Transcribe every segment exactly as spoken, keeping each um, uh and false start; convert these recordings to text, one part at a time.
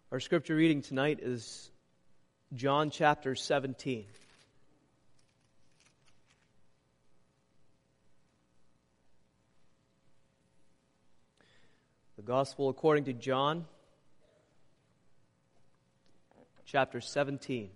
Our scripture reading tonight is John chapter seventeen. The Gospel according to John, chapter seventeen.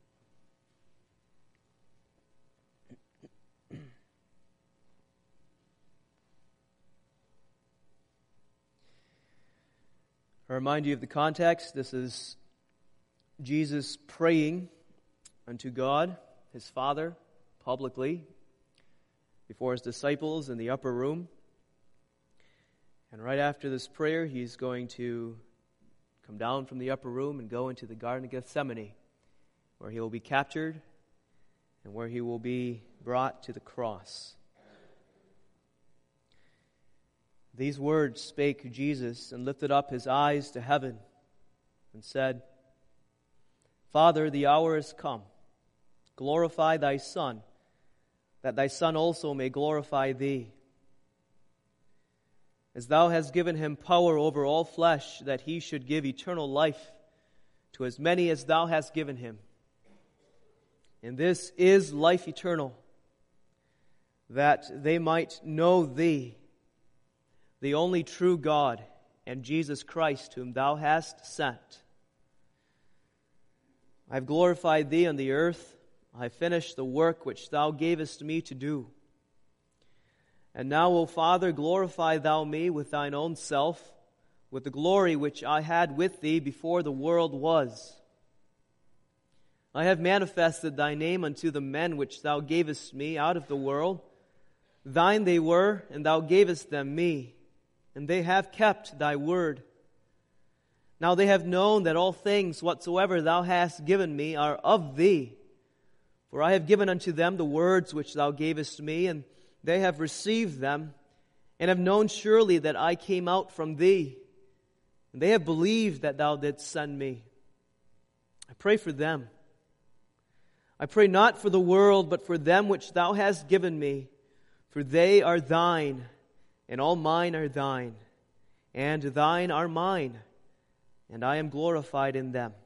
I remind you of the context. This is Jesus praying unto God, his Father, publicly, before his disciples in the upper room. And right after this prayer, he's going to come down from the upper room and go into the Garden of Gethsemane, where he will be captured and where he will be brought to the cross. These words spake Jesus, and lifted up his eyes to heaven, and said, Father, the hour is come. Glorify thy Son, that thy Son also may glorify thee. As thou hast given him power over all flesh, that he should give eternal life to as many as thou hast given him. And this is life eternal, that they might know thee, the only true God, and Jesus Christ, whom thou hast sent. I have glorified thee on the earth. I have finished the work which thou gavest me to do. And now, O Father, glorify thou me with thine own self, with the glory which I had with thee before the world was. I have manifested thy name unto the men which thou gavest me out of the world. Thine they were, and thou gavest them me, and they have kept thy word. Now they have known that all things whatsoever thou hast given me are of thee. For I have given unto them the words which thou gavest me, and they have received them, and have known surely that I came out from thee. And they have believed that thou didst send me. I pray for them. I pray not for the world, but for them which thou hast given me. For they are thine, and all mine are thine, and thine are mine, and I am glorified in them.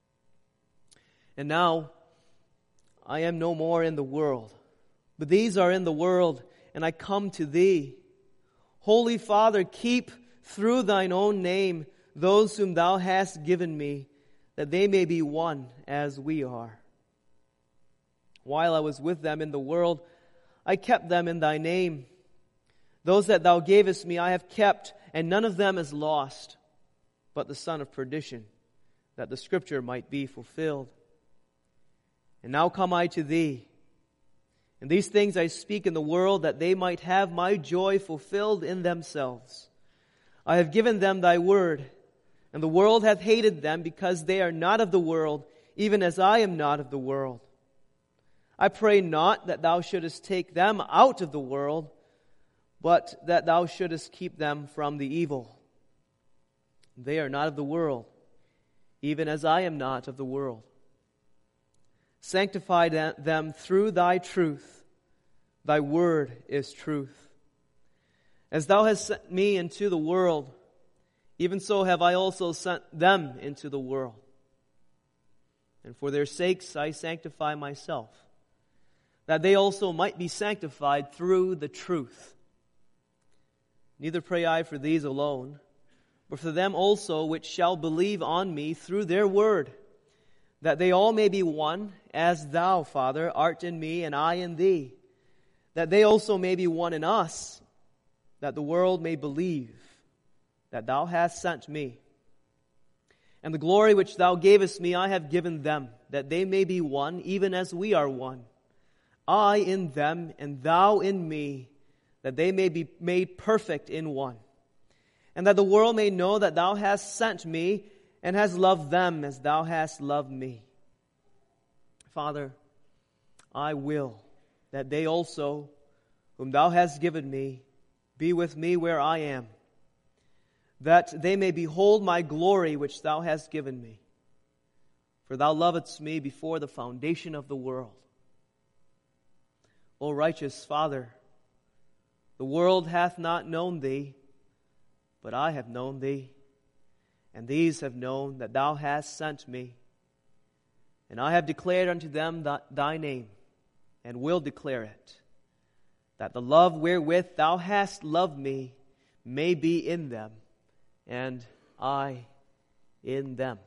And now I am no more in the world, but these are in the world, and I come to thee. Holy Father, keep through thine own name those whom thou hast given me, that they may be one as we are. While I was with them in the world, I kept them in thy name. Those that thou gavest me I have kept, and none of them is lost, but the son of perdition, that the scripture might be fulfilled. And now come I to thee. And these things I speak in the world, that they might have my joy fulfilled in themselves. I have given them thy word, and the world hath hated them, because they are not of the world, even as I am not of the world. I pray not that thou shouldest take them out of the world, but that thou shouldest keep them from the evil. They are not of the world, even as I am not of the world. Sanctify them through thy truth. Thy word is truth. As thou hast sent me into the world, even so have I also sent them into the world. And for their sakes I sanctify myself, that they also might be sanctified through the truth. Neither pray I for these alone, but for them also which shall believe on me through their word, that they all may be one, as thou, Father, art in me, and I in thee, that they also may be one in us, that the world may believe that thou hast sent me. And the glory which thou gavest me I have given them, that they may be one, even as we are one. I in them, and thou in me, that they may be made perfect in one, and that the world may know that thou hast sent me, and hast loved them as thou hast loved me. Father, I will that they also, whom thou hast given me, be with me where I am, that they may behold my glory which thou hast given me. For thou lovedst me before the foundation of the world. O righteous Father, the world hath not known thee, but I have known thee. and these have known that thou hast sent me. And I have declared unto them th- thy name, and will declare it, that the love wherewith thou hast loved me may be in them, and I in them.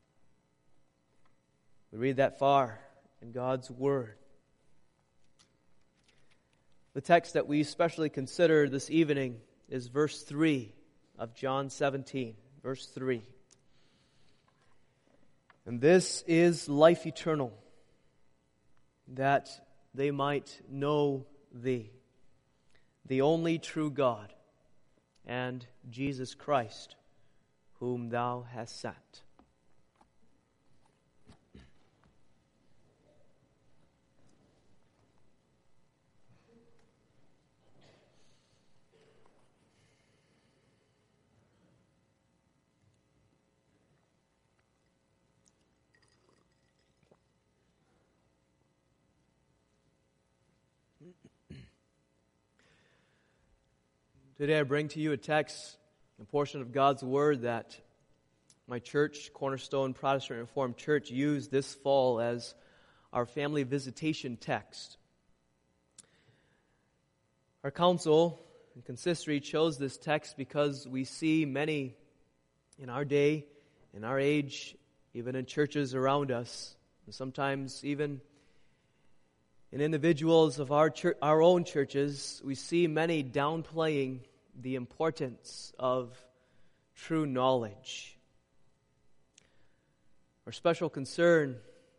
We read that far in God's Word. The text that we especially consider this evening is verse three of John seventeen. Verse three. And this is life eternal, that they might know thee, the only true God, and Jesus Christ, whom thou hast sent. Today I bring to you a text, a portion of God's Word that my church, Cornerstone Protestant Reformed Church, used this fall as our family visitation text. Our council and consistory chose this text because we see many in our day, in our age, even in churches around us, and sometimes even in individuals of our church, our own churches, we see many downplaying the importance of true knowledge. Our special concern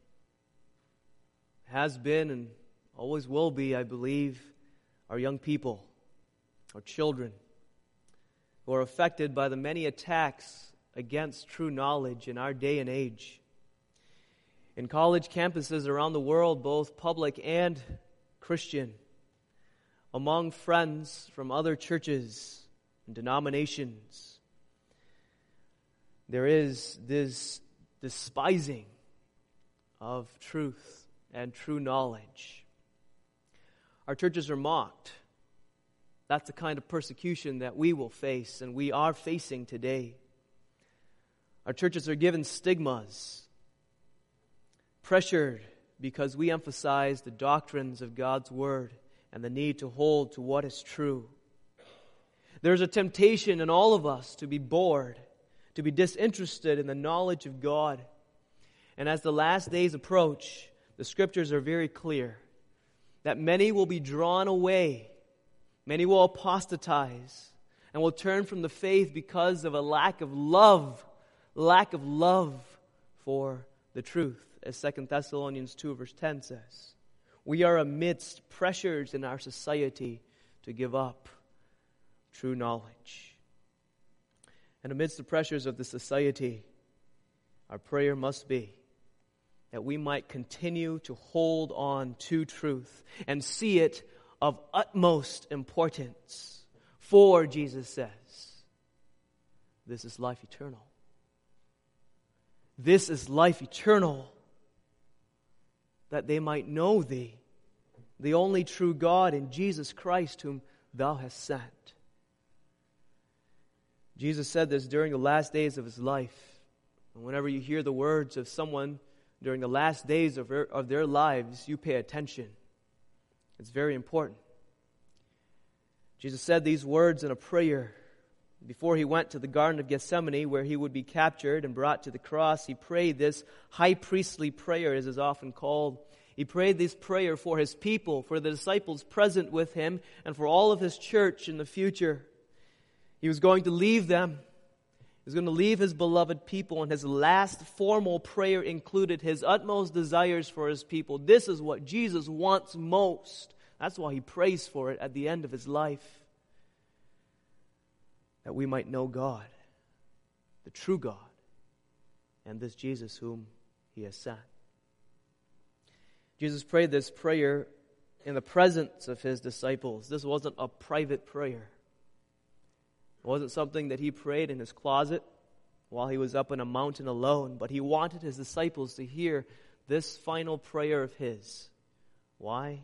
has been and always will be, I believe, our young people, our children, who are affected by the many attacks against true knowledge in our day and age. In college campuses around the world, both public and Christian, among friends from other churches and denominations, there is this despising of truth and true knowledge. Our churches are mocked. That's the kind of persecution that we will face and we are facing today. Our churches are given stigmas, pressured because we emphasize the doctrines of God's Word and the need to hold to what is true. There's a temptation in all of us to be bored, to be disinterested in the knowledge of God. And as the last days approach, the Scriptures are very clear that many will be drawn away, many will apostatize, and will turn from the faith because of a lack of love, lack of love for the truth, as Second Thessalonians two verse ten says. We are amidst pressures in our society to give up true knowledge. And amidst the pressures of the society, our prayer must be that we might continue to hold on to truth and see it of utmost importance. For, Jesus says, this is life eternal. This is life eternal, that they might know thee, the only true God, and Jesus Christ whom thou hast sent. Jesus said this during the last days of his life. And whenever you hear the words of someone during the last days of their, of their lives, you pay attention. It's very important. Jesus said these words in a prayer before he went to the Garden of Gethsemane, where he would be captured and brought to the cross. He prayed this high priestly prayer, as is often called. He prayed this prayer for his people, for the disciples present with him, and for all of his church in the future. He was going to leave them. He was going to leave his beloved people, and his last formal prayer included his utmost desires for his people. This is what Jesus wants most. That's why he prays for it at the end of his life. That we might know God, the true God, and this Jesus whom he has sent. Jesus prayed this prayer in the presence of his disciples. This wasn't a private prayer. It wasn't something that he prayed in his closet while he was up on a mountain alone, but he wanted his disciples to hear this final prayer of his. Why?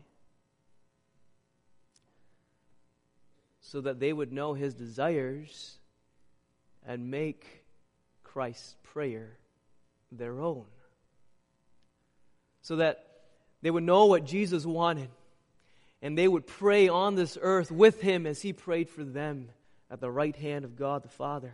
So that they would know his desires and make Christ's prayer their own. So that they would know what Jesus wanted, and they would pray on this earth with him as he prayed for them at the right hand of God the Father.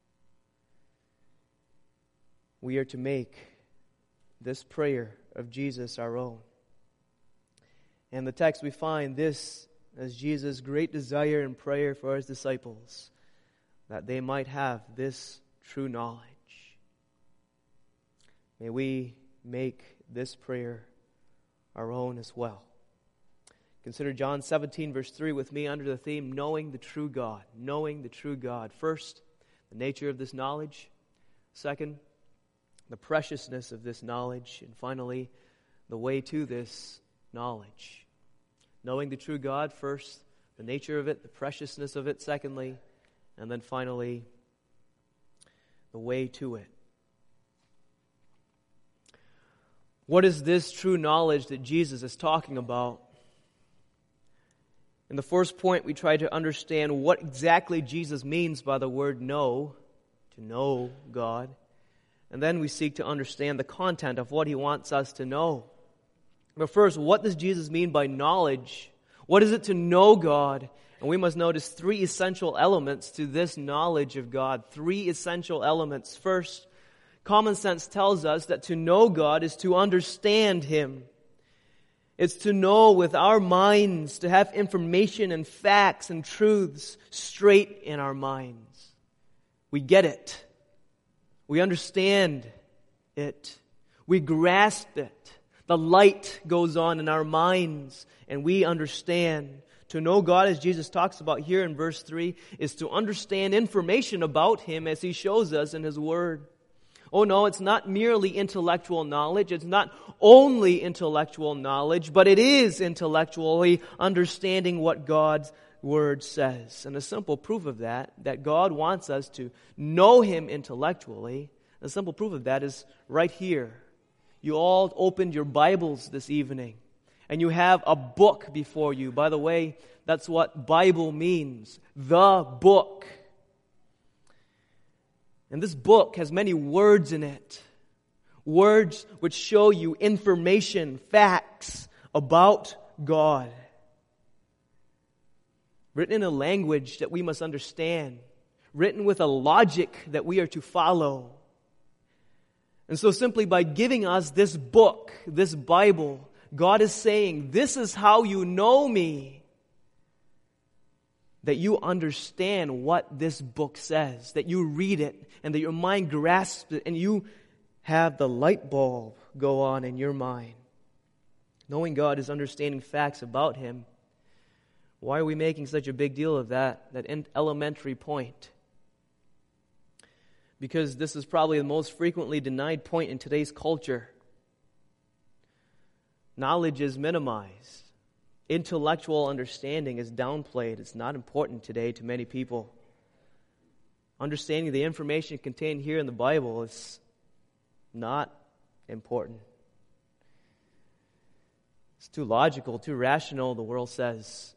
We are to make this prayer of Jesus our own. In the text we find this as Jesus' great desire and prayer for his disciples, that they might have this true knowledge. May we make this prayer our own as well. Consider John seventeen, verse three with me under the theme, knowing the true God. Knowing the true God. First, the nature of this knowledge. Second, the preciousness of this knowledge. And finally, the way to this knowledge. Knowing the true God, first, the nature of it, the preciousness of it, secondly, and then finally, the way to it. What is this true knowledge that Jesus is talking about? In the first point, we try to understand what exactly Jesus means by the word know, to know God. And then we seek to understand the content of what he wants us to know. But first, what does Jesus mean by knowledge? What is it to know God? And we must notice three essential elements to this knowledge of God. Three essential elements. First, common sense tells us that to know God is to understand him. It's to know with our minds, to have information and facts and truths straight in our minds. We get it. We understand it. We grasp it. The light goes on in our minds and we understand. To know God, as Jesus talks about here in verse three, is to understand information about him as he shows us in his word. Oh no, it's not merely intellectual knowledge. It's not only intellectual knowledge, but it is intellectually understanding what God's word says. And a simple proof of that, that God wants us to know him intellectually, a simple proof of that is right here. You all opened your Bibles this evening, and you have a book before you. By the way, that's what Bible means, the book. And this book has many words in it. Words which show you information, facts about God. Written in a language that we must understand. Written with a logic that we are to follow. And so simply by giving us this book, this Bible, God is saying, this is how you know me. That you understand what this book says, that you read it, and that your mind grasps it, and you have the light bulb go on in your mind. Knowing God is understanding facts about him. Why are we making such a big deal of that, that elementary point? Because this is probably the most frequently denied point in today's culture. Knowledge is minimized. Intellectual understanding is downplayed. It's not important today to many people. Understanding the information contained here in the Bible is not important. It's too logical, too rational, the world says.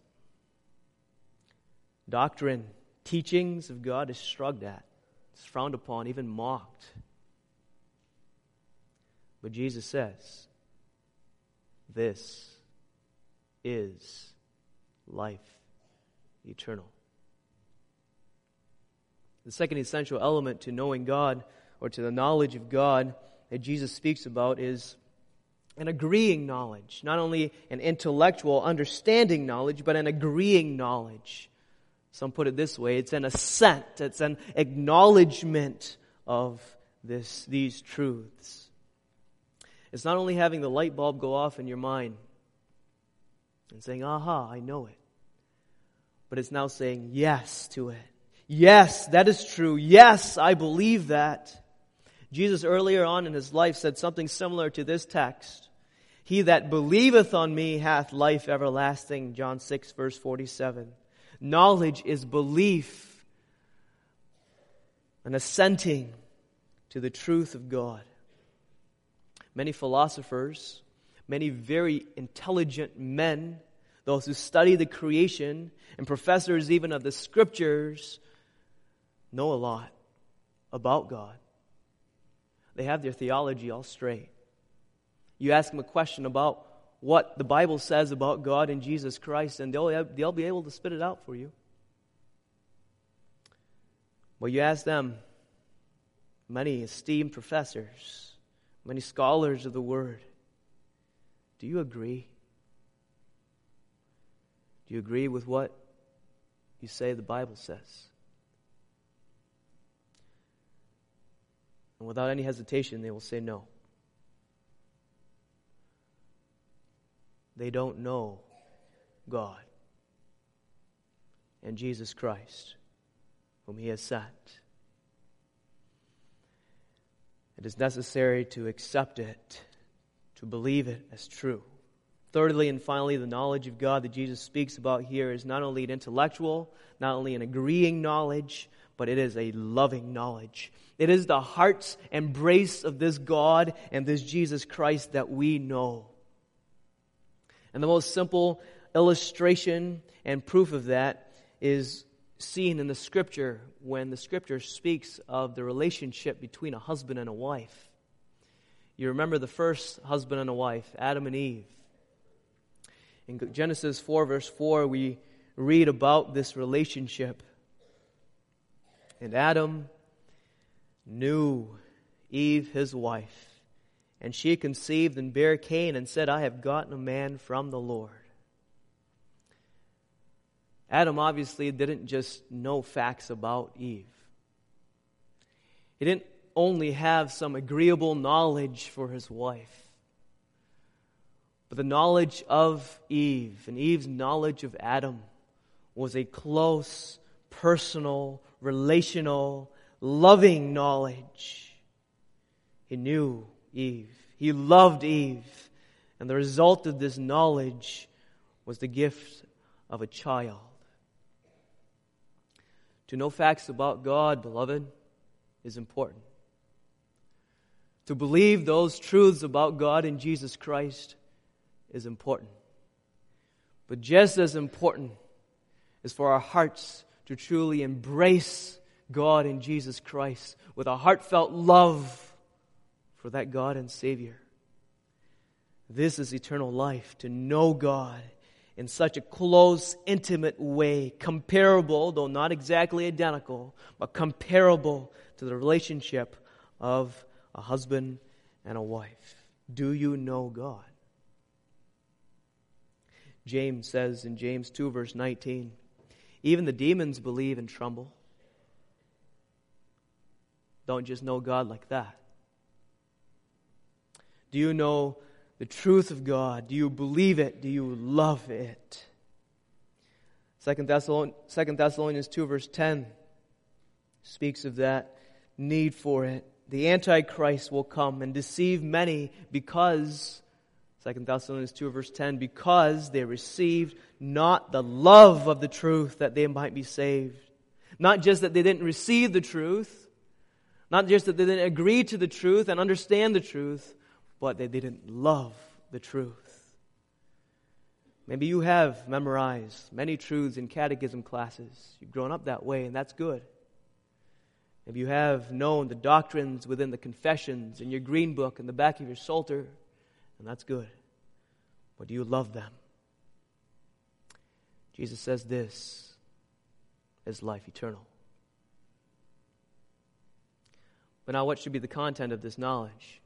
Doctrine, teachings of God is shrugged at. It's frowned upon, even mocked. But Jesus says, this is life eternal. The second essential element to knowing God, or to the knowledge of God that Jesus speaks about, is an agreeing knowledge. Not only an intellectual understanding knowledge, but an agreeing knowledge. Some put it this way, it's an assent, it's an acknowledgement of this, these truths. It's not only having the light bulb go off in your mind and saying, aha, I know it. But it's now saying yes to it. Yes, that is true. Yes, I believe that. Jesus earlier on in his life said something similar to this text. He that believeth on me hath life everlasting, John six, verse forty-seven. Knowledge is belief, an assenting to the truth of God. Many philosophers, many very intelligent men, those who study the creation, and professors even of the Scriptures, know a lot about God. They have their theology all straight. You ask them a question about what the Bible says about God and Jesus Christ, and they'll, they'll be able to spit it out for you. Well, you ask them, many esteemed professors, many scholars of the Word, do you agree? Do you agree with what you say the Bible says? And without any hesitation, they will say no. They don't know God and Jesus Christ, whom He has sent. It is necessary to accept it, to believe it as true. Thirdly and finally, the knowledge of God that Jesus speaks about here is not only an intellectual, not only an agreeing knowledge, but it is a loving knowledge. It is the heart's embrace of this God and this Jesus Christ that we know. And the most simple illustration and proof of that is seen in the Scripture when the Scripture speaks of the relationship between a husband and a wife. You remember the first husband and a wife, Adam and Eve. In Genesis four, verse four, we read about this relationship. And Adam knew Eve, his wife, and she conceived and bare Cain and said, I have gotten a man from the Lord. Adam obviously didn't just know facts about Eve. He didn't only have some agreeable knowledge for his wife, but the knowledge of Eve and Eve's knowledge of Adam was a close, personal, relational, loving knowledge. He knew Eve. He loved Eve. And the result of this knowledge was the gift of a child. To know facts about God, beloved, is important. To believe those truths about God and Jesus Christ is important. But just as important is for our hearts to truly embrace God and Jesus Christ with a heartfelt love for that God and Savior. This is eternal life, to know God in such a close, intimate way, comparable, though not exactly identical, but comparable to the relationship of a husband and a wife. Do you know God? James says in James two, verse nineteen, even the demons believe and tremble. Don't just know God like that. Do you know the truth of God? Do you believe it? Do you love it? Second Thessalonians two, verse ten speaks of that need for it. The Antichrist will come and deceive many because, Second Thessalonians two, verse ten, because they received not the love of the truth that they might be saved. Not just that they didn't receive the truth, not just that they didn't agree to the truth and understand the truth, but they didn't love the truth. Maybe you have memorized many truths in catechism classes. You've grown up that way, and that's good. Maybe you have known the doctrines within the confessions in your green book in the back of your Psalter, and that's good. But do you love them? Jesus says this is life eternal. But now what should be the content of this knowledge?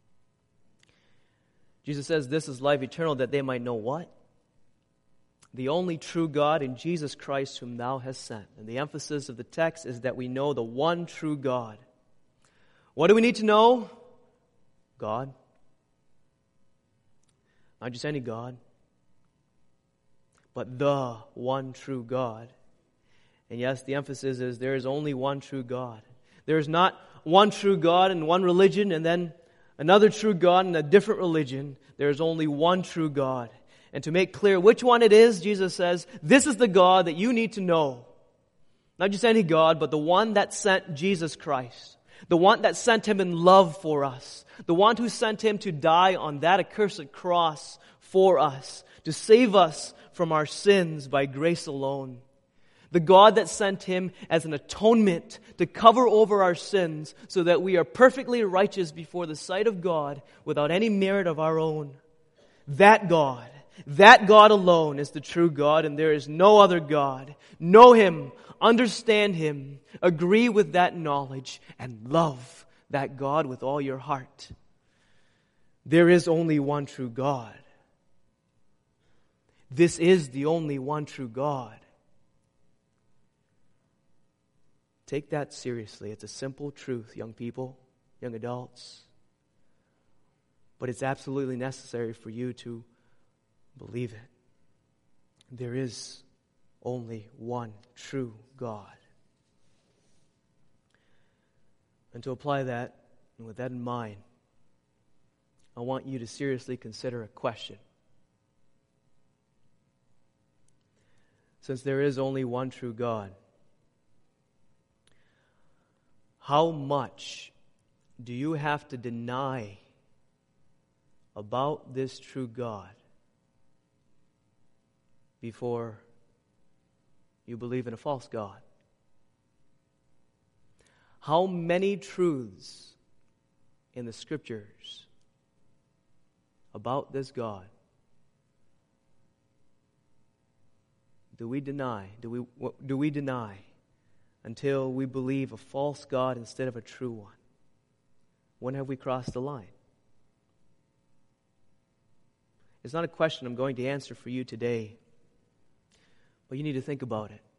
Jesus says this is life eternal, that they might know what? The only true God in Jesus Christ whom thou hast sent. And the emphasis of the text is that we know the one true God. What do we need to know? God. Not just any God, but the one true God. And yes, the emphasis is there is only one true God. There is not one true God in one religion and then another true God in a different religion. There is only one true God. And to make clear which one it is, Jesus says, this is the God that you need to know. Not just any God, but the one that sent Jesus Christ. The one that sent Him in love for us. The one who sent Him to die on that accursed cross for us. To save us from our sins by grace alone. The God that sent Him as an atonement to cover over our sins so that we are perfectly righteous before the sight of God without any merit of our own. That God, that God alone is the true God, and there is no other God. Know Him, understand Him, agree with that knowledge, and love that God with all your heart. There is only one true God. This is the only one true God. Take that seriously. It's a simple truth, young people, young adults. But it's absolutely necessary for you to believe it. There is only one true God. And to apply that, and with that in mind, I want you to seriously consider a question. Since there is only one true God, how much do you have to deny about this true God before you believe in a false God? How many truths in the Scriptures about this God do we deny? Do we do we deny until we believe a false God instead of a true one? When have we crossed the line? It's not a question I'm going to answer for you today, but you need to think about it.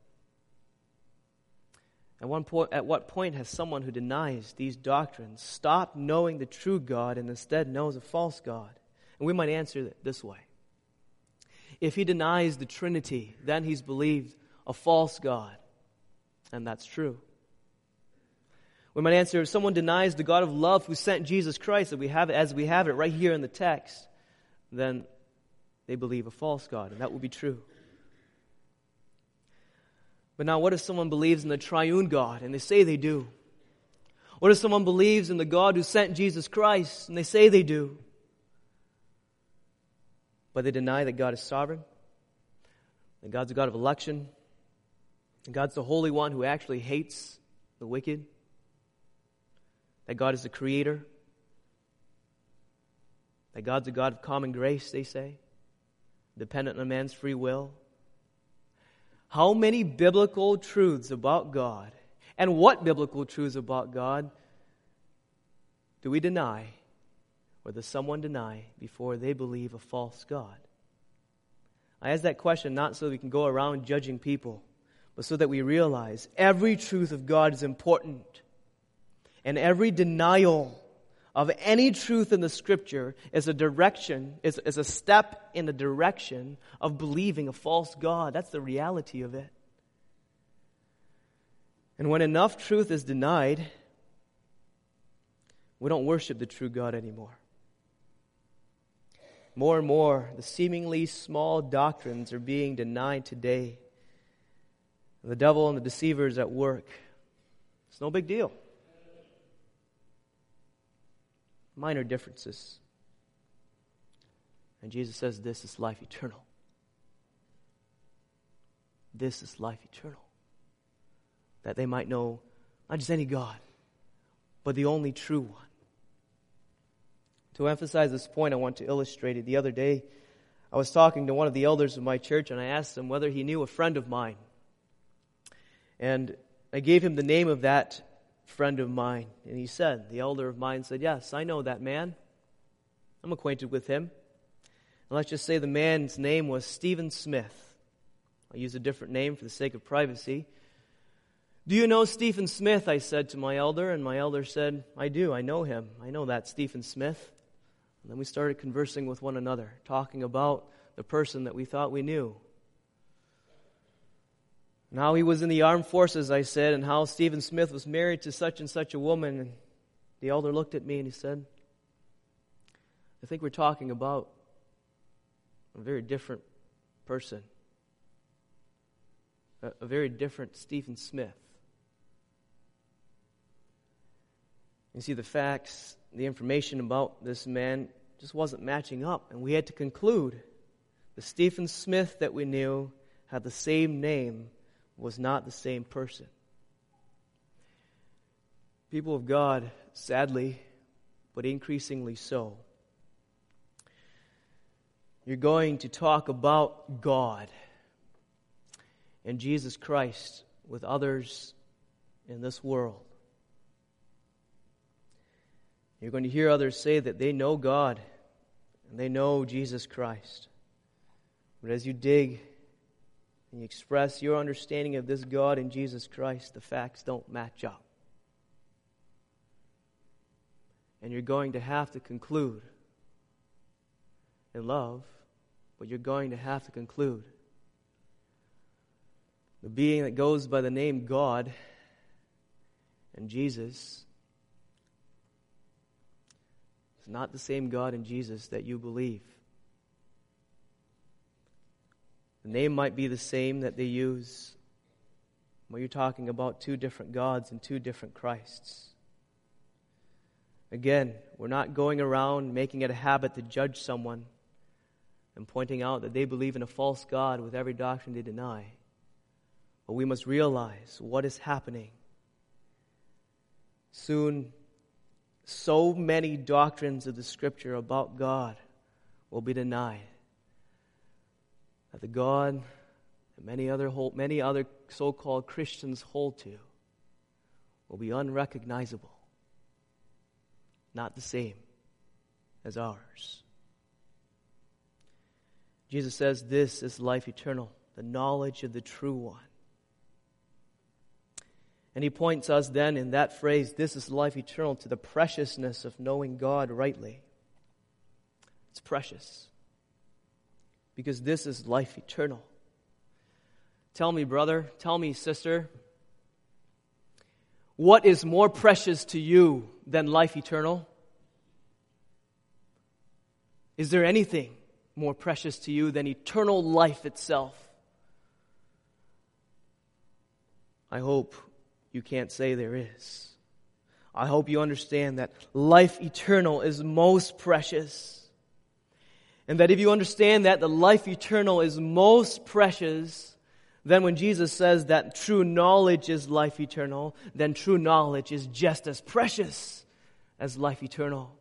At one point, at what point has someone who denies these doctrines stopped knowing the true God and instead knows a false God? And we might answer it this way. If he denies the Trinity, then he's believed a false God. And that's true. We might answer, if someone denies the God of love who sent Jesus Christ, that we have it, as we have it right here in the text, then they believe a false God, and that will be true. But now, what if someone believes in the triune God, and they say they do? What if someone believes in the God who sent Jesus Christ, and they say they do? But they deny that God is sovereign, that God's a God of election, and God's the Holy One who actually hates the wicked, that God is the Creator, that God's a God of common grace, they say, dependent on man's free will. How many biblical truths about God, and what biblical truths about God, do we deny, or does someone deny, before they believe a false God? I ask that question not so that we can go around judging people, but so that we realize every truth of God is important. And every denial of any truth in the Scripture is a direction, is, is a step in the direction of believing a false God. That's the reality of it. And when enough truth is denied, we don't worship the true God anymore. More and more, the seemingly small doctrines are being denied today. The devil and the deceiver is at work. It's no big deal. Minor differences. And Jesus says this is life eternal. This is life eternal. That they might know not just any God, but the only true one. To emphasize this point, I want to illustrate it. The other day, I was talking to one of the elders of my church, and I asked him whether he knew a friend of mine. And I gave him the name of that friend of mine. And he said, the elder of mine said, yes, I know that man. I'm acquainted with him. And let's just say the man's name was Stephen Smith. I'll use a different name for the sake of privacy. Do you know Stephen Smith? I said to my elder, and my elder said, I do, I know him. I know that Stephen Smith. And then we started conversing with one another, talking about the person that we thought we knew. And how he was in the armed forces, I said, and how Stephen Smith was married to such and such a woman. And the elder looked at me and he said, I think we're talking about a very different person. A, a very different Stephen Smith. You see, the facts, the information about this man just wasn't matching up. And we had to conclude the Stephen Smith that we knew had the same name was not the same person. People of God, sadly, but increasingly so, you're going to talk about God and Jesus Christ with others in this world. You're going to hear others say that they know God and they know Jesus Christ. But as you dig and you express your understanding of this God and Jesus Christ, the facts don't match up. And you're going to have to conclude in love, but you're going to have to conclude the being that goes by the name God and Jesus is not the same God and Jesus that you believe. The name might be the same that they use when you're talking about two different gods and two different Christs. Again, we're not going around making it a habit to judge someone and pointing out that they believe in a false God with every doctrine they deny. But we must realize what is happening. Soon, so many doctrines of the Scripture about God will be denied that the God that many other hold, many other so-called Christians hold to will be unrecognizable, not the same as ours. Jesus says this is life eternal, the knowledge of the true one. And he points us then in that phrase, this is life eternal, to the preciousness of knowing God rightly. It's precious. Because this is life eternal. Tell me, brother, tell me, sister, what is more precious to you than life eternal? Is there anything more precious to you than eternal life itself? I hope you can't say there is. I hope you understand that life eternal is most precious. And that if you understand that the life eternal is most precious, then when Jesus says that true knowledge is life eternal, then true knowledge is just as precious as life eternal.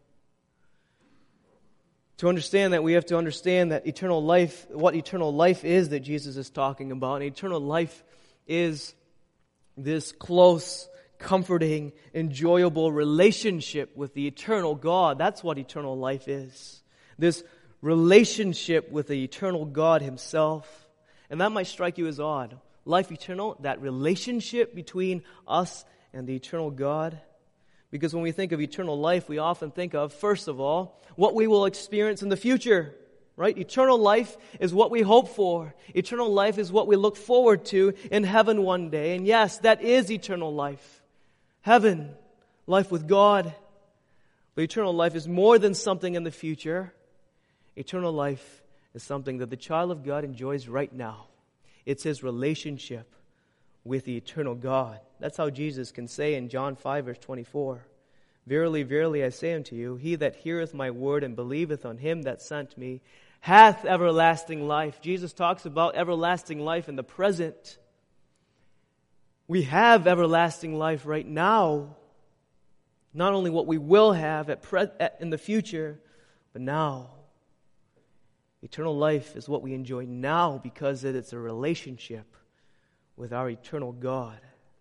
To understand that, we have to understand that eternal life, what eternal life is that Jesus is talking about. And eternal life is this close, comforting, enjoyable relationship with the eternal God. That's what eternal life is. This relationship with the eternal God Himself. And that might strike you as odd. Life eternal, that relationship between us and the eternal God. Because when we think of eternal life, we often think of, first of all, what we will experience in the future. Right? Eternal life is what we hope for. Eternal life is what we look forward to in heaven one day. And yes, that is eternal life. Heaven, life with God. But eternal life is more than something in the future. Eternal life is something that the child of God enjoys right now. It's his relationship with the eternal God. That's how Jesus can say in John five, verse twenty-four, Verily, verily, I say unto you, he that heareth my word and believeth on him that sent me hath everlasting life. Jesus talks about everlasting life in the present. We have everlasting life right now. Not only what we will have at pre- at, in the future, but now. Eternal life is what we enjoy now because it's a relationship with our eternal God.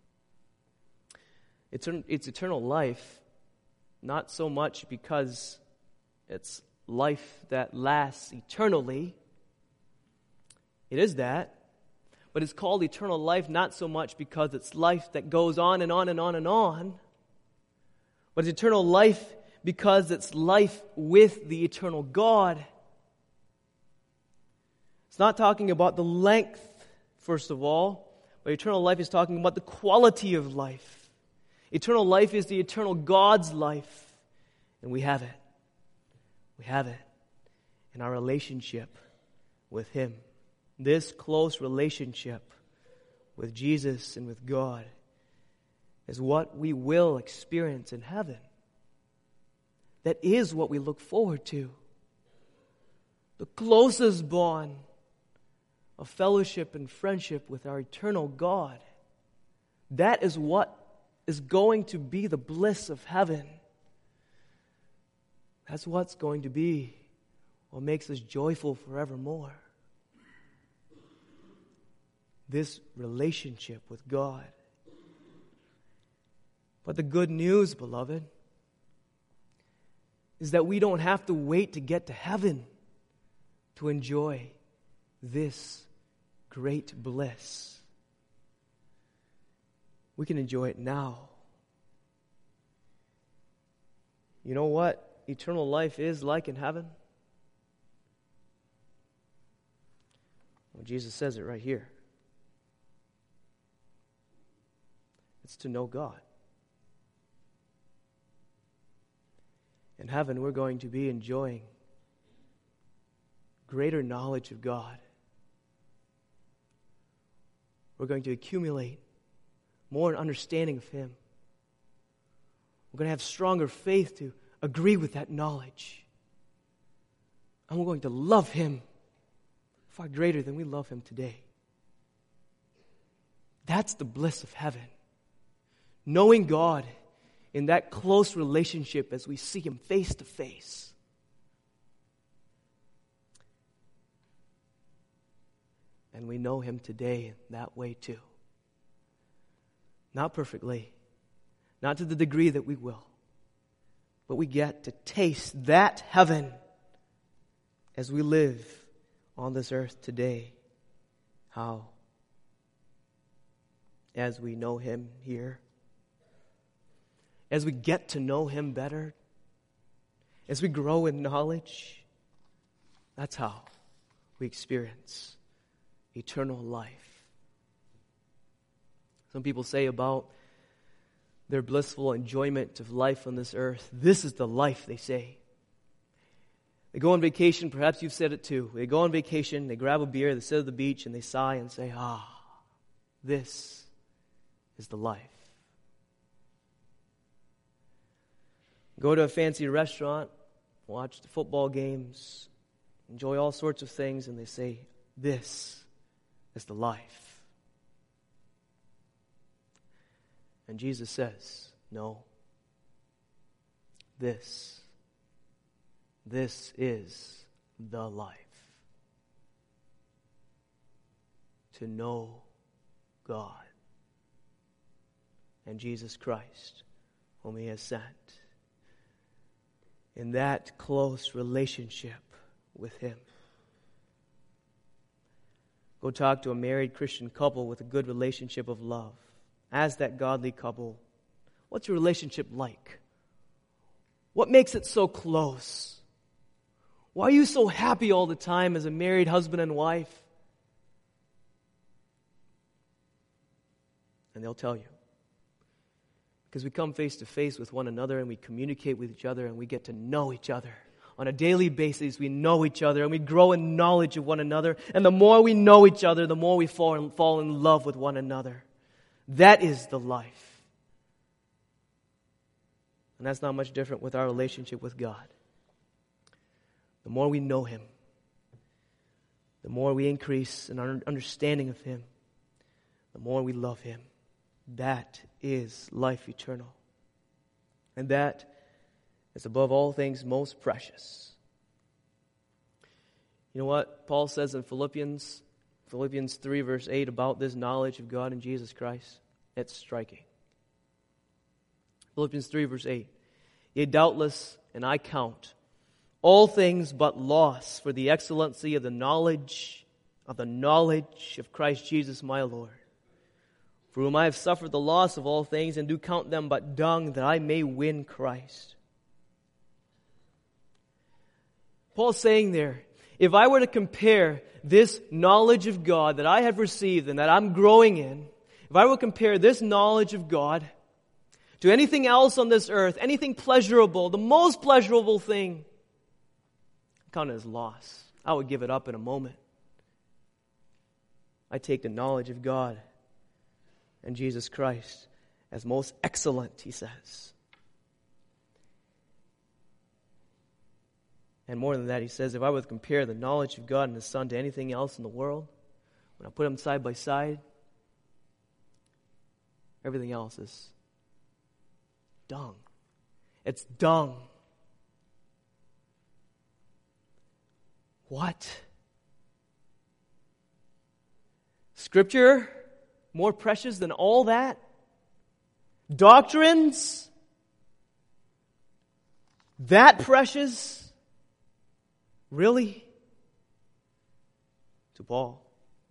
It's, it's eternal life, not so much because it's life that lasts eternally. It is that. But it's called eternal life not so much because it's life that goes on and on and on and on. But it's eternal life because it's life with the eternal God. It's not talking about the length, first of all, but eternal life is talking about the quality of life. Eternal life is the eternal God's life, and we have it. We have it in our relationship with Him. This close relationship with Jesus and with God is what we will experience in heaven. That is what we look forward to. The closest bond a fellowship and friendship with our eternal God. That is what is going to be the bliss of heaven. That's what's going to be what makes us joyful forevermore. This relationship with God. But the good news, beloved, is that we don't have to wait to get to heaven to enjoy this great bliss. We can enjoy it now. You know what eternal life is like in heaven? Well, Jesus says it right here. It's to know God. In heaven, we're going to be enjoying greater knowledge of God. We're going to accumulate more understanding of Him. We're going to have stronger faith to agree with that knowledge. And we're going to love Him far greater than we love Him today. That's the bliss of heaven. Knowing God in that close relationship as we see Him face to face. And we know Him today in that way too. Not perfectly, not to the degree that we will, but we get to taste that heaven as we live on this earth today. How? As we know Him here. As we get to know Him better, as we grow in knowledge, that's how we experience eternal life. Some people say about their blissful enjoyment of life on this earth, this is the life, they say. They go on vacation, perhaps you've said it too. They go on vacation, they grab a beer, they sit at the beach, and they sigh and say, ah, this is the life. Go to a fancy restaurant, watch the football games, enjoy all sorts of things, and they say, this is the life. And Jesus says, no. This, this is the life. To know God and Jesus Christ, whom He has sent. In that close relationship with Him. Go talk to a married Christian couple with a good relationship of love. As that godly couple, what's your relationship like? What makes it so close? Why are you so happy all the time as a married husband and wife? And they'll tell you. Because we come face to face with one another and we communicate with each other and we get to know each other. On a daily basis, we know each other and we grow in knowledge of one another. And the more we know each other, the more we fall in, fall in love with one another. That is the life. And that's not much different with our relationship with God. The more we know Him, the more we increase in our understanding of Him, the more we love Him. That is life eternal. And that is above all things most precious. You know what Paul says in Philippians, Philippians three verse eight about this knowledge of God and Jesus Christ? It's striking. Philippians three verse eight. Yea, doubtless, and I count all things but loss for the excellency of the knowledge of the knowledge of Christ Jesus my Lord, for whom I have suffered the loss of all things, and do count them but dung, that I may win Christ. Paul's saying there, if I were to compare this knowledge of God that I have received and that I'm growing in, if I were to compare this knowledge of God to anything else on this earth, anything pleasurable, the most pleasurable thing, I count it as loss. I would give it up in a moment. I take the knowledge of God and Jesus Christ as most excellent, he says. And more than that, he says, if I were to compare the knowledge of God and His Son to anything else in the world, when I put them side by side, everything else is dung. It's dung. What? Scripture more precious than all that? Doctrines that precious? Really? To Paul.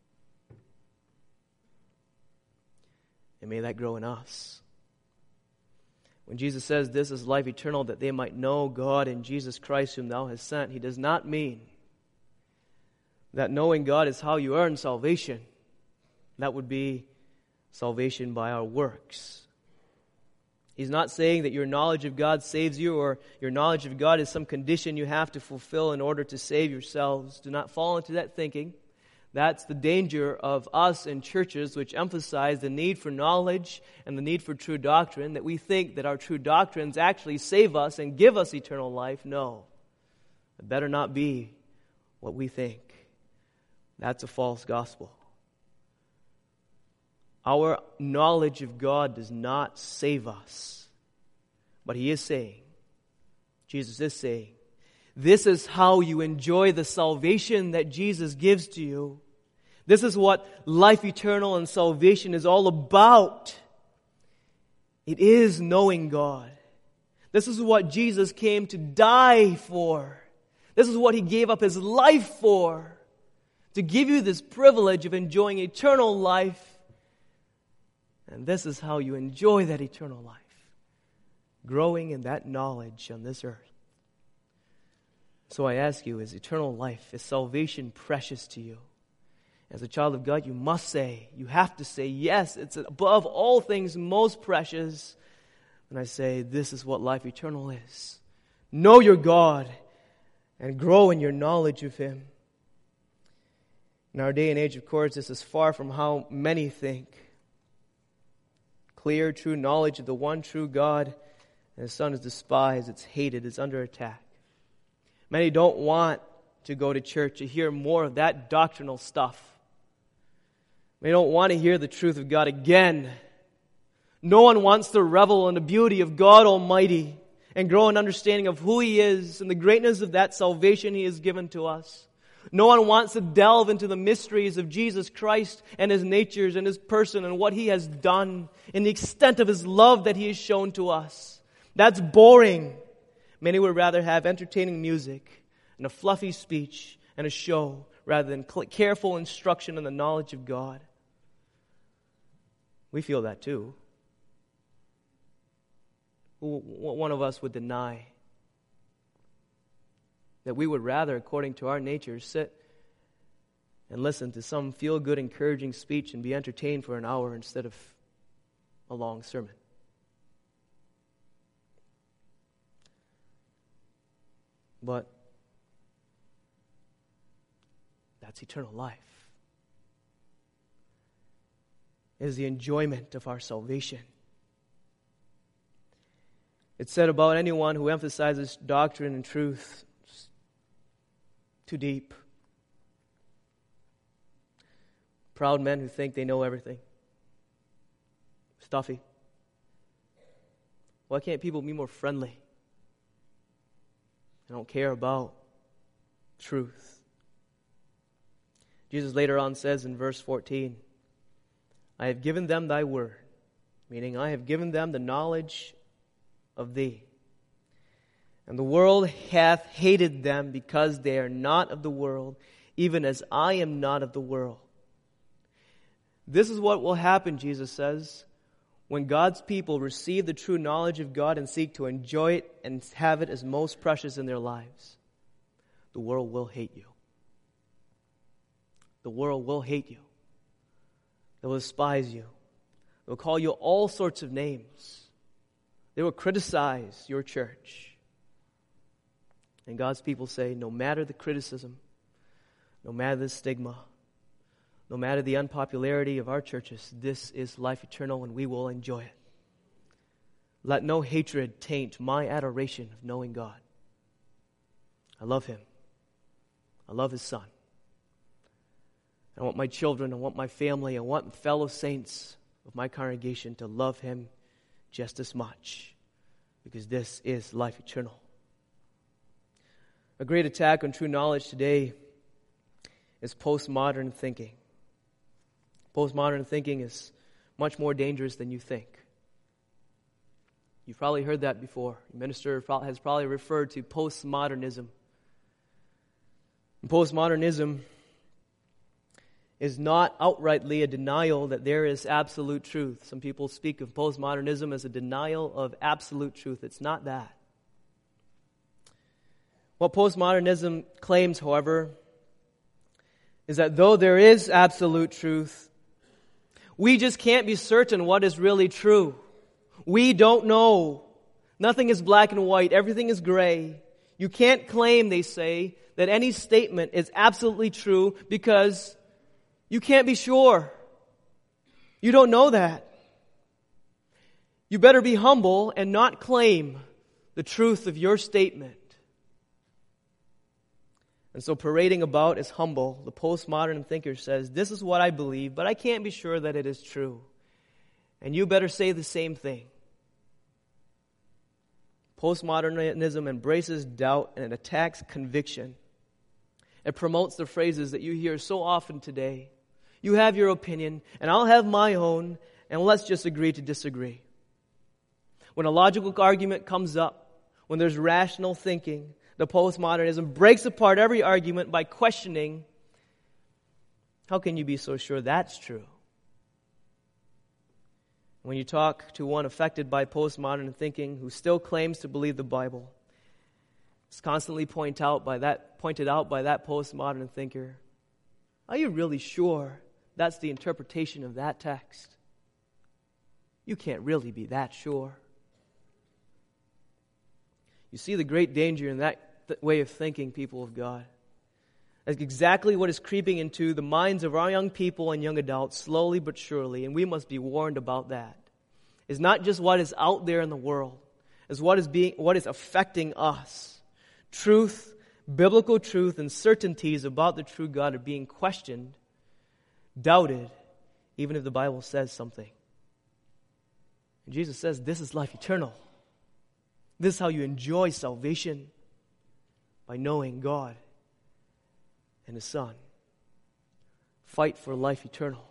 And may that grow in us. When Jesus says this is life eternal, that they might know God and Jesus Christ whom thou hast sent, he does not mean that knowing God is how you earn salvation. That would be salvation by our works. He's not saying that your knowledge of God saves you, or your knowledge of God is some condition you have to fulfill in order to save yourselves. Do not fall into that thinking. That's the danger of us in churches which emphasize the need for knowledge and the need for true doctrine, that we think that our true doctrines actually save us and give us eternal life. No. It better not be what we think. That's a false gospel. Our knowledge of God does not save us. But He is saying, Jesus is saying, this is how you enjoy the salvation that Jesus gives to you. This is what life eternal and salvation is all about. It is knowing God. This is what Jesus came to die for. This is what He gave up His life for. To give you this privilege of enjoying eternal life. And this is how you enjoy that eternal life. Growing in that knowledge on this earth. So I ask you, is eternal life, is salvation precious to you? As a child of God, you must say, you have to say, yes, it's above all things most precious. And I say, this is what life eternal is. Know your God and grow in your knowledge of Him. In our day and age, of course, this is far from how many think. Clear, true knowledge of the one true God and His Son is despised, it's hated, it's under attack. Many don't want to go to church to hear more of that doctrinal stuff. They don't want to hear the truth of God again. No one wants to revel in the beauty of God Almighty and grow in understanding of who He is and the greatness of that salvation He has given to us. No one wants to delve into the mysteries of Jesus Christ and His natures and His person and what He has done and the extent of His love that He has shown to us. That's boring. Many would rather have entertaining music and a fluffy speech and a show rather than careful instruction in the knowledge of God. We feel that too. One of us would deny that we would rather, according to our nature, sit and listen to some feel-good, encouraging speech and be entertained for an hour instead of a long sermon. But that's eternal life. It is the enjoyment of our salvation. It's said about anyone who emphasizes doctrine and truth, too deep. Proud men who think they know everything. Stuffy. Why can't people be more friendly? They don't care about truth. Jesus later on says in verse fourteen, I have given them thy word, meaning I have given them the knowledge of thee. And the world hath hated them because they are not of the world, even as I am not of the world. This is what will happen, Jesus says, when God's people receive the true knowledge of God and seek to enjoy it and have it as most precious in their lives. The world will hate you. The world will hate you. They will despise you. They will call you all sorts of names. They will criticize your church. And God's people say, no matter the criticism, no matter the stigma, no matter the unpopularity of our churches, this is life eternal and we will enjoy it. Let no hatred taint my adoration of knowing God. I love Him. I love His Son. I want my children, I want my family, I want fellow saints of my congregation to love Him just as much, because this is life eternal. A great attack on true knowledge today is postmodern thinking. Postmodern thinking is much more dangerous than you think. You've probably heard that before. The minister has probably referred to postmodernism. And postmodernism is not outrightly a denial that there is absolute truth. Some people speak of postmodernism as a denial of absolute truth. It's not that. What postmodernism claims, however, is that though there is absolute truth, we just can't be certain what is really true. We don't know. Nothing is black and white. Everything is gray. You can't claim, they say, that any statement is absolutely true because you can't be sure. You don't know that. You better be humble and not claim the truth of your statement. And so parading about as humble, the postmodern thinker says, this is what I believe, but I can't be sure that it is true. And you better say the same thing. Postmodernism embraces doubt and it attacks conviction. It promotes the phrases that you hear so often today. You have your opinion, and I'll have my own, and let's just agree to disagree. When a logical argument comes up, when there's rational thinking, the postmodernism breaks apart every argument by questioning, how can you be so sure that's true? When you talk to one affected by postmodern thinking who still claims to believe the Bible, it's constantly point out by that, pointed out by that postmodern thinker, are you really sure that's the interpretation of that text? You can't really be that sure. You see the great danger in that th- way of thinking, people of God. That's exactly what is creeping into the minds of our young people and young adults, slowly but surely, and we must be warned about that. It's not just what is out there in the world, it's what is being, what is affecting us. Truth, biblical truth, and certainties about the true God are being questioned, doubted, even if the Bible says something. And Jesus says, this is life eternal. This is how you enjoy salvation, by knowing God and His Son. Fight for life eternal.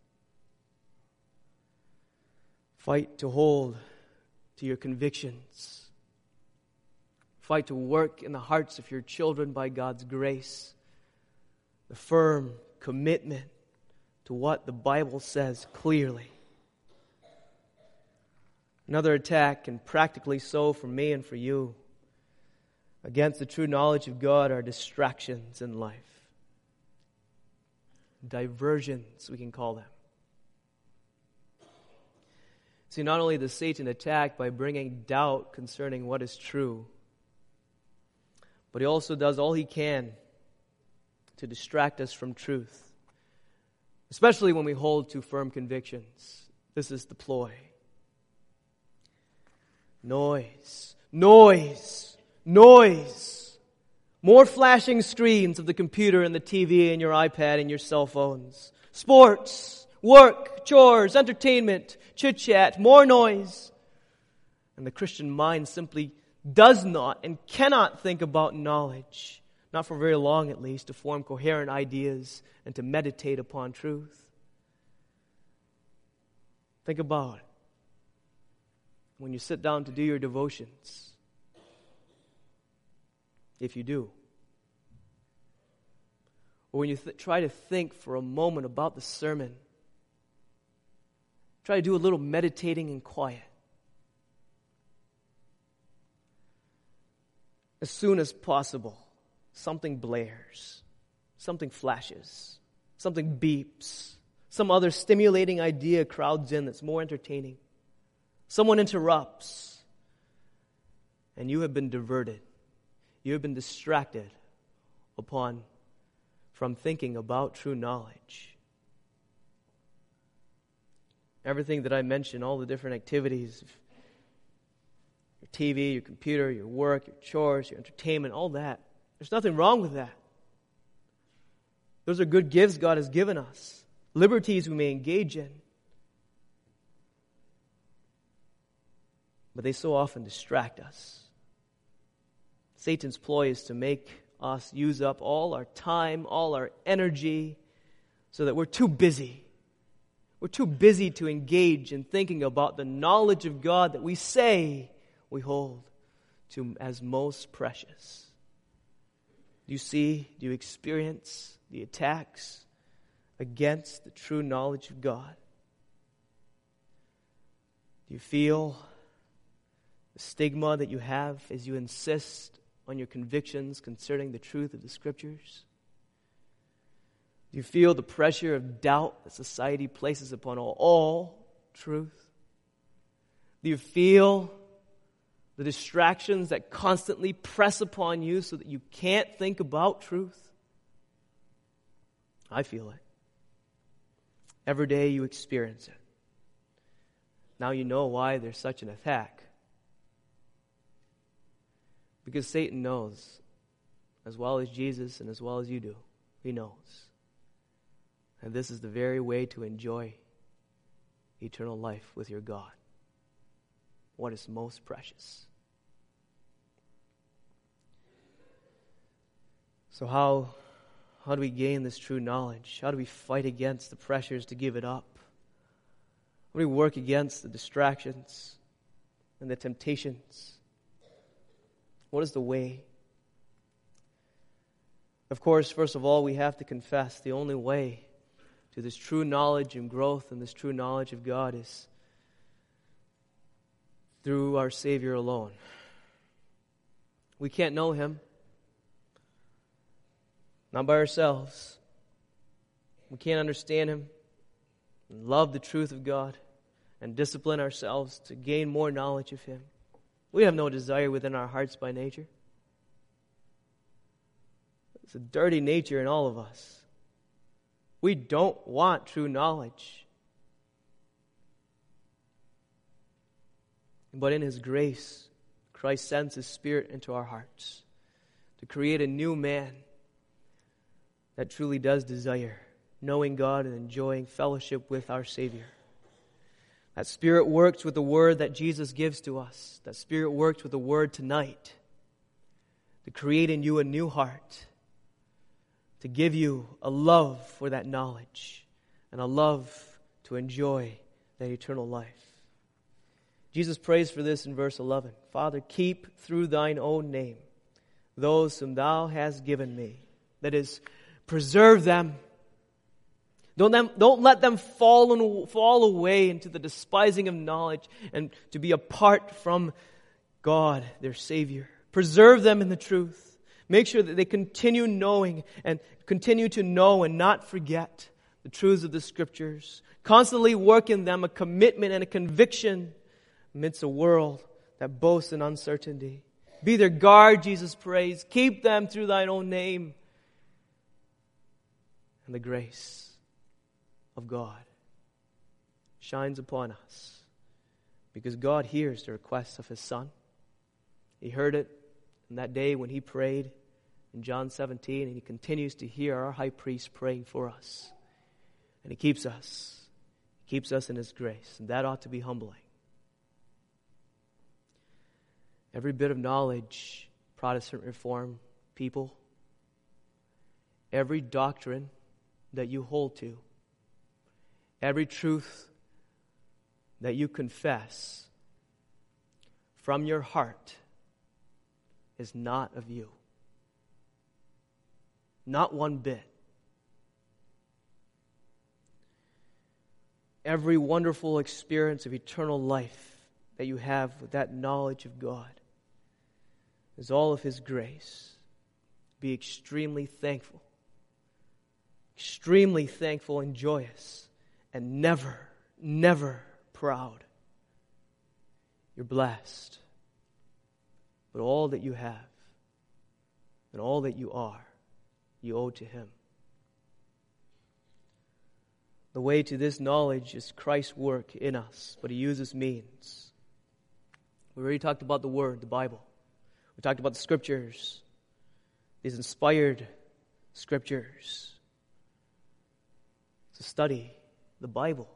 Fight to hold to your convictions. Fight to work in the hearts of your children by God's grace. The firm commitment to what the Bible says clearly. Another attack, and practically so for me and for you, against the true knowledge of God are distractions in life. Diversions, we can call them. See, not only does Satan attack by bringing doubt concerning what is true, but he also does all he can to distract us from truth, especially when we hold to firm convictions. This is the ploy. Noise, noise, noise. More flashing screens of the computer and the T V and your iPad and your cell phones. Sports, work, chores, entertainment, chit-chat, more noise. And the Christian mind simply does not and cannot think about knowledge, not for very long at least, to form coherent ideas and to meditate upon truth. Think about it. When you sit down to do your devotions, if you do, or when you th- try to think for a moment about the sermon, try to do a little meditating in quiet. As soon as possible, something blares, something flashes, something beeps, some other stimulating idea crowds in that's more entertaining. Someone interrupts, and you have been diverted. You have been distracted upon from thinking about true knowledge. Everything that I mentioned, all the different activities, your T V, your computer, your work, your chores, your entertainment, all that. There's nothing wrong with that. Those are good gifts God has given us, liberties we may engage in. But they so often distract us. Satan's ploy is to make us use up all our time, all our energy, so that we're too busy. We're too busy to engage in thinking about the knowledge of God that we say we hold to as most precious. Do you see, do you experience the attacks against the true knowledge of God? Do you feel the stigma that you have as you insist on your convictions concerning the truth of the Scriptures? Do you feel the pressure of doubt that society places upon all, all truth? Do you feel the distractions that constantly press upon you so that you can't think about truth? I feel it. Every day you experience it. Now you know why there's such an attack. Because Satan knows, as well as Jesus and as well as you do, he knows. And this is the very way to enjoy eternal life with your God. What is most precious. So how, how do we gain this true knowledge? How do we fight against the pressures to give it up? How do we work against the distractions and the temptations? What is the way? Of course, first of all, we have to confess the only way to this true knowledge and growth and this true knowledge of God is through our Savior alone. We can't know Him, not by ourselves. We can't understand Him and love the truth of God and discipline ourselves to gain more knowledge of Him. We have no desire within our hearts by nature. It's a dirty nature in all of us. We don't want true knowledge. But in His grace, Christ sends His Spirit into our hearts to create a new man that truly does desire knowing God and enjoying fellowship with our Savior. That Spirit works with the Word that Jesus gives to us. That Spirit works with the Word tonight to create in you a new heart, to give you a love for that knowledge and a love to enjoy that eternal life. Jesus prays for this in verse eleven. Father, keep through thine own name those whom thou hast given me. That is, preserve them. Don't, them, don't let them fall, and, fall away into the despising of knowledge and to be apart from God, their Savior. Preserve them in the truth. Make sure that they continue knowing and continue to know and not forget the truths of the Scriptures. Constantly work in them a commitment and a conviction amidst a world that boasts in uncertainty. Be their guard, Jesus prays. Keep them through thine own name. And the grace of God shines upon us because God hears the requests of His Son. He heard it in that day when He prayed in John seventeen, and He continues to hear our high priest praying for us. And He keeps us. He keeps us in His grace, and that ought to be humbling. Every bit of knowledge, Protestant Reformed people, every doctrine that you hold to, every truth that you confess from your heart is not of you. Not one bit. Every wonderful experience of eternal life that you have with that knowledge of God is all of His grace. Be extremely thankful. Extremely thankful and joyous. And never, never proud. You're blessed. But all that you have and all that you are, you owe to Him. The way to this knowledge is Christ's work in us, but He uses means. We already talked about the Word, the Bible. We talked about the Scriptures, these inspired Scriptures. to study the Bible.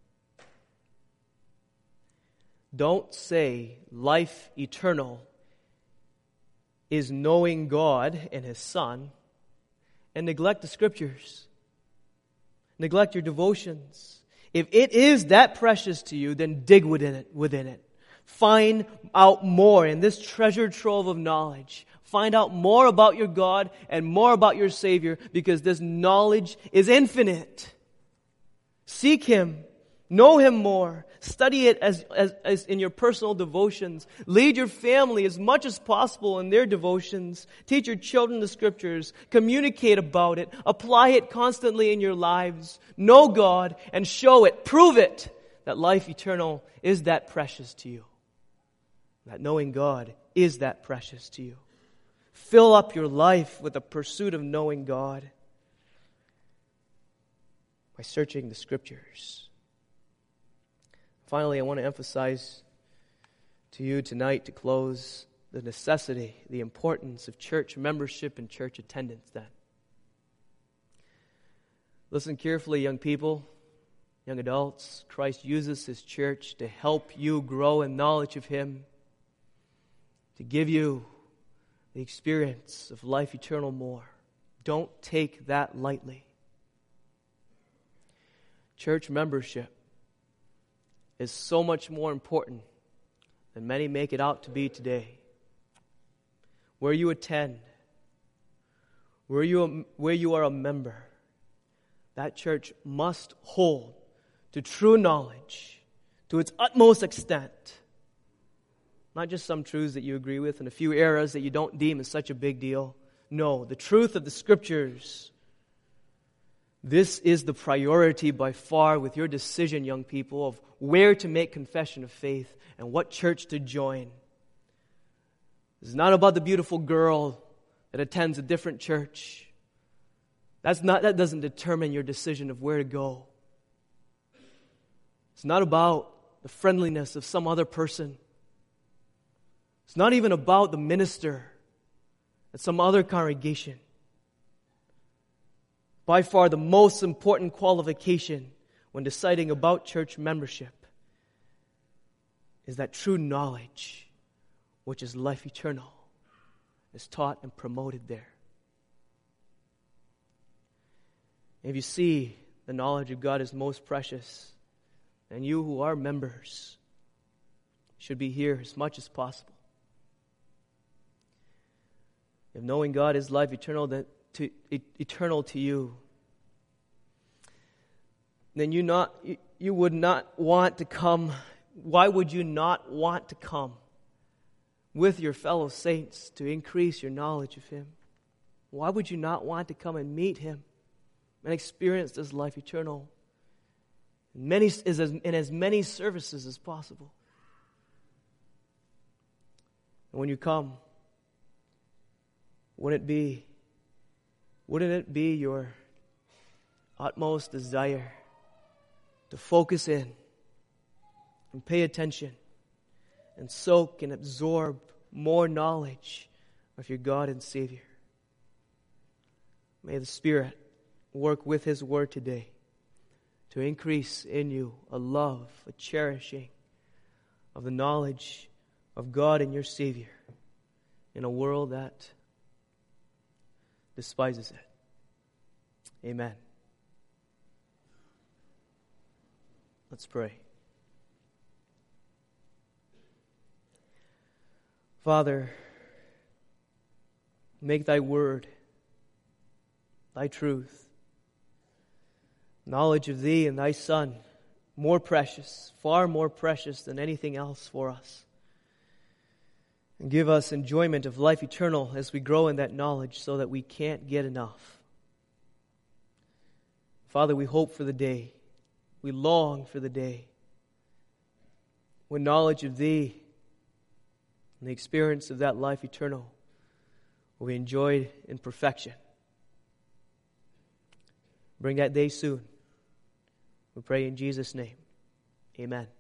Don't say life eternal is knowing God and His Son and neglect the Scriptures. Neglect your devotions. If it is that precious to you, then dig within it, within it. Find out more in this treasure trove of knowledge. Find out more about your God and more about your Savior, because this knowledge is infinite. Seek Him. Know Him more. Study it as, as, as in your personal devotions. Lead your family as much as possible in their devotions. Teach your children the Scriptures. Communicate about it. Apply it constantly in your lives. Know God and show it. Prove it that life eternal is that precious to you. That knowing God is that precious to you. Fill up your life with the pursuit of knowing God by searching the Scriptures. Finally, I want to emphasize to you tonight, to close, the necessity, the importance of church membership and church attendance then. Listen carefully, young people, young adults. Christ uses His church to help you grow in knowledge of Him, to give you the experience of life eternal more. Don't take that lightly. Church membership is so much more important than many make it out to be today. Where you attend, where you, where you are a member, that church must hold to true knowledge to its utmost extent. Not just some truths that you agree with and a few errors that you don't deem as such a big deal. No, the truth of the Scriptures. This is the priority by far with your decision, young people, of where to make confession of faith and what church to join. It's not about the beautiful girl that attends a different church. That's not, that doesn't determine your decision of where to go. It's not about the friendliness of some other person. It's not even about the minister at some other congregation. By far the most important qualification when deciding about church membership is that true knowledge, which is life eternal, is taught and promoted there. If you see the knowledge of God is most precious, then you who are members should be here as much as possible. If knowing God is life eternal, then to, eternal to you, then you not you, you would not want to come. Why would you not want to come with your fellow saints to increase your knowledge of Him? Why would you not want to come and meet Him and experience this life eternal in, many, in as many services as possible? And when you come, wouldn't it be Wouldn't it be your utmost desire to focus in and pay attention and soak and absorb more knowledge of your God and Savior? May the Spirit work with His Word today to increase in you a love, a cherishing of the knowledge of God and your Savior in a world that despises it. Amen. Let's pray. Father, make Thy word, Thy truth, knowledge of Thee and Thy Son more precious, far more precious than anything else for us. And give us enjoyment of life eternal as we grow in that knowledge so that we can't get enough. Father, we hope for the day, we long for the day when knowledge of Thee and the experience of that life eternal will be enjoyed in perfection. Bring that day soon. We pray in Jesus' name. Amen.